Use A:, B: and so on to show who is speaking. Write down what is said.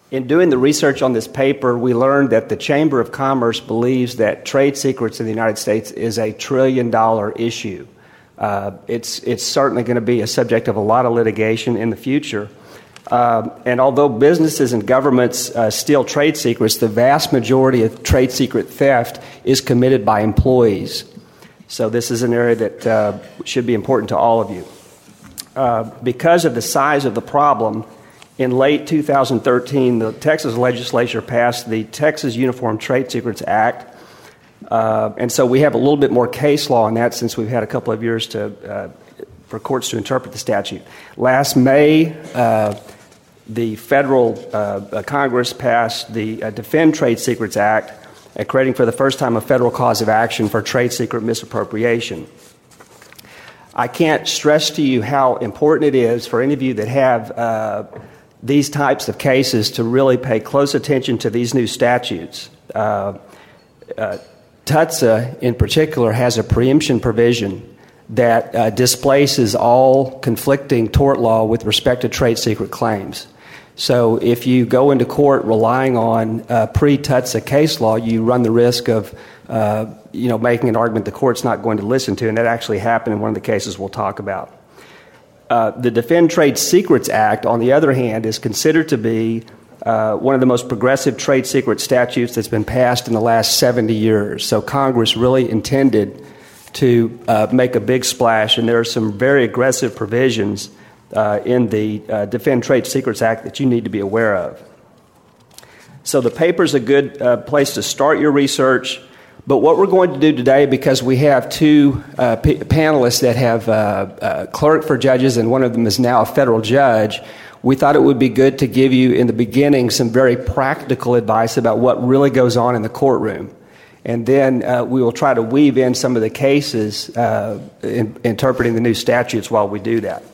A: In doing the research on this paper, we learned that the Chamber of Commerce believes that trade secrets in the United States is a $1 trillion issue. It's certainly going to be a subject of a lot of litigation in the future. And although businesses and governments steal trade secrets, the vast majority of trade secret theft is committed by employees. So this is an area that should be important to all of you. Because of the size of the problem, in late 2013, the Texas legislature passed the Texas Uniform Trade Secrets Act. And so we have a little bit more case law on that since we've had a couple of years for courts to interpret the statute. Last May, the federal Congress passed the Defend Trade Secrets Act, creating for the first time a federal cause of action for trade secret misappropriation. I can't stress to you how important it is for any of you that have these types of cases to really pay close attention to these new statutes. TUTSA, in particular, has a preemption provision that displaces all conflicting tort law with respect to trade secret claims. So if you go into court relying on pre-TUTSA case law, you run the risk of making an argument the court's not going to listen to, and that actually happened in one of the cases we'll talk about. The Defend Trade Secrets Act, on the other hand, is considered to be one of the most progressive trade secret statutes that's been passed in the last 70 years. So Congress really intended to make a big splash, and there are some very aggressive provisions in the Defend Trade Secrets Act that you need to be aware of. So the paper's a good place to start your research. But what we're going to do today, because we have two panelists that have clerked for judges and one of them is now a federal judge, we thought it would be good to give you in the beginning some very practical advice about what really goes on in the courtroom. And then we will try to weave in some of the cases interpreting the new statutes while we do that.